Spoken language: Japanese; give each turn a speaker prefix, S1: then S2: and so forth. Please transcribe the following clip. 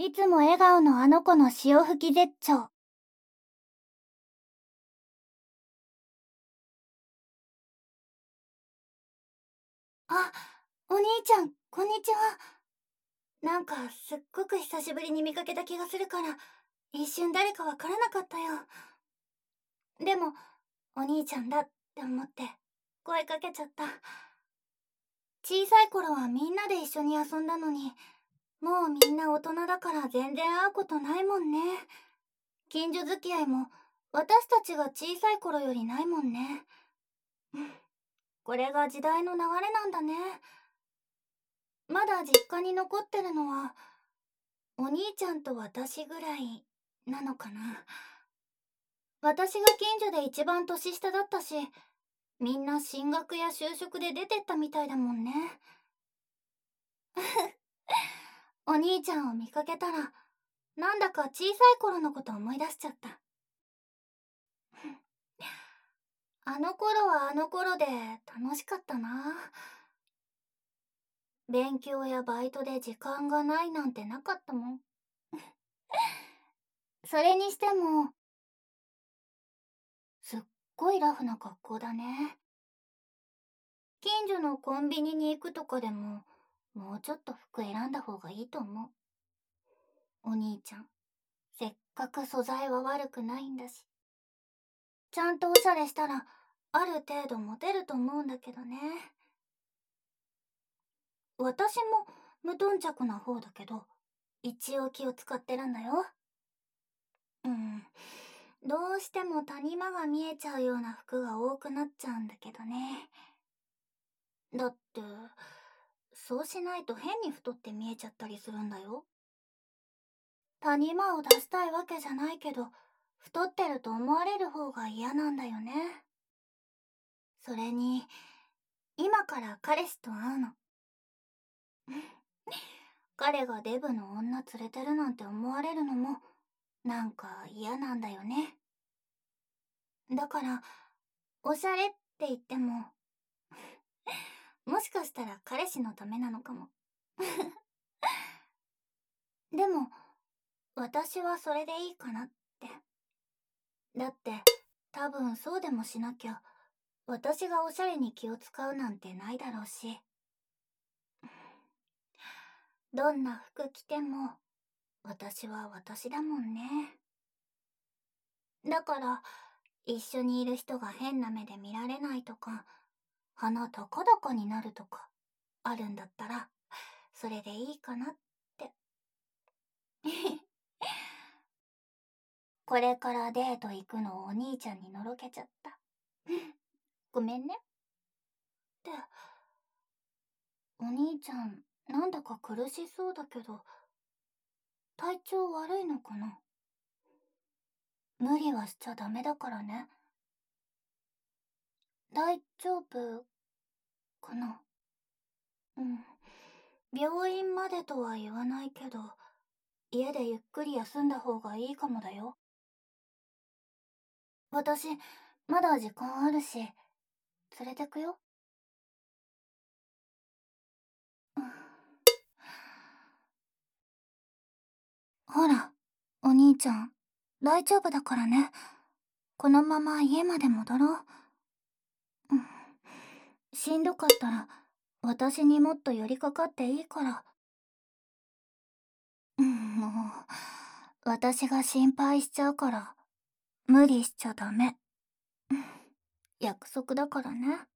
S1: いつも笑顔のあの子の潮吹き絶頂。あ、お兄ちゃん、こんにちは。なんか、すっごく久しぶりに見かけた気がするから、一瞬誰かわからなかったよ。でも、お兄ちゃんだって思って、声かけちゃった。小さい頃はみんなで一緒に遊んだのに、もうみんな大人だから全然会うことないもんね。近所付き合いも、私たちが小さい頃よりないもんね。これが時代の流れなんだね。まだ実家に残ってるのは、お兄ちゃんと私ぐらいなのかな。私が近所で一番年下だったし、みんな進学や就職で出てったみたいだもんね。お兄ちゃんを見かけたら、なんだか小さい頃のこと思い出しちゃった。あの頃はあの頃で楽しかったな。勉強やバイトで時間がないなんてなかったもん。それにしても、すっごいラフな格好だね。近所のコンビニに行くとかでも、もうちょっと服選んだ方がいいと思う。お兄ちゃん、せっかく素材は悪くないんだし。ちゃんとおしゃれしたら、ある程度モテると思うんだけどね。私も無頓着な方だけど、一応気を使ってるんだよ。うん。どうしても谷間が見えちゃうような服が多くなっちゃうんだけどね。だって、そうしないと変に太って見えちゃったりするんだよ。谷間を出したいわけじゃないけど、太ってると思われる方が嫌なんだよね。それに、今から彼氏と会うの。彼がデブの女連れてるなんて思われるのも、なんか嫌なんだよね。だから、おしゃれって言っても、もしかしたら彼氏のためなのかも。でも、私はそれでいいかなって。だって、多分そうでもしなきゃ、私がおしゃれに気を使うなんてないだろうし。どんな服着ても、私は私だもんね。だから、一緒にいる人が変な目で見られないとか、鼻高々になるとか、あるんだったら、それでいいかなって。これからデート行くのをお兄ちゃんにのろけちゃった。ごめんね。って、お兄ちゃん、なんだか苦しそうだけど、体調悪いのかな？無理はしちゃダメだからね。大丈夫かな？うん。病院までとは言わないけど、家でゆっくり休んだ方がいいかもだよ。私、まだ時間あるし、連れてくよ。うん。ほら、お兄ちゃん、大丈夫だからね。このまま家まで戻ろう。うん。しんどかったら、私にもっと寄りかかっていいから。うん、もう、私が心配しちゃうから、無理しちゃダメ。うん。約束だからね。